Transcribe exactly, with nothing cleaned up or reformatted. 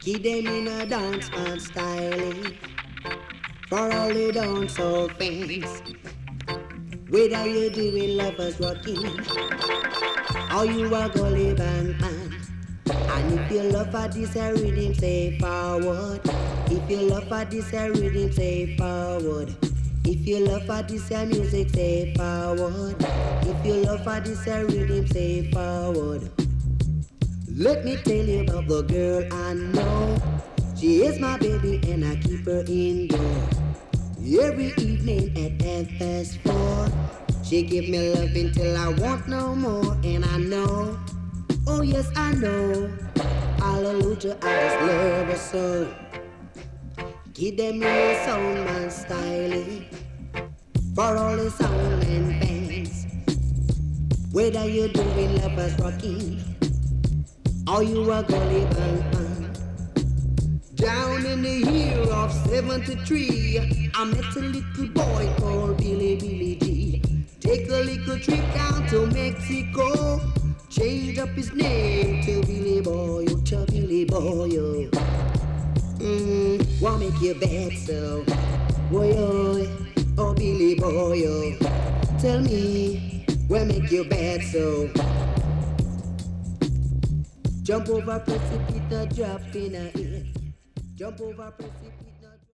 Keep them in a dance man style. For all the dancehall fans, whether you doing lovers rocking or you a gully band man. And if you love for this a rhythm, say forward. If you love for this a rhythm, say forward. If you love for this a music, say forward. If you love for this a rhythm, say forward. Let me tell you about the girl I know. She is my baby and I keep her indoor. Every evening at half past four, she give me love until I want no more. And I know, oh yes I know, hallelujah, I just love her so. Give them your sound man style for all the sound and fans. Whether you're doing lovers rocking or you a gully band man. Down in the year of seventy-three, I met a little boy called Billy Billy G. Take a little trip down to Mexico, change up his name to Billy Boy, to Billy Boy. Mmm, what make you bad so? Boy, oh, oh Billy Boy, oh. Tell me, what make you bad so? Jump over precipice, drop in a ear. Jump over precipice.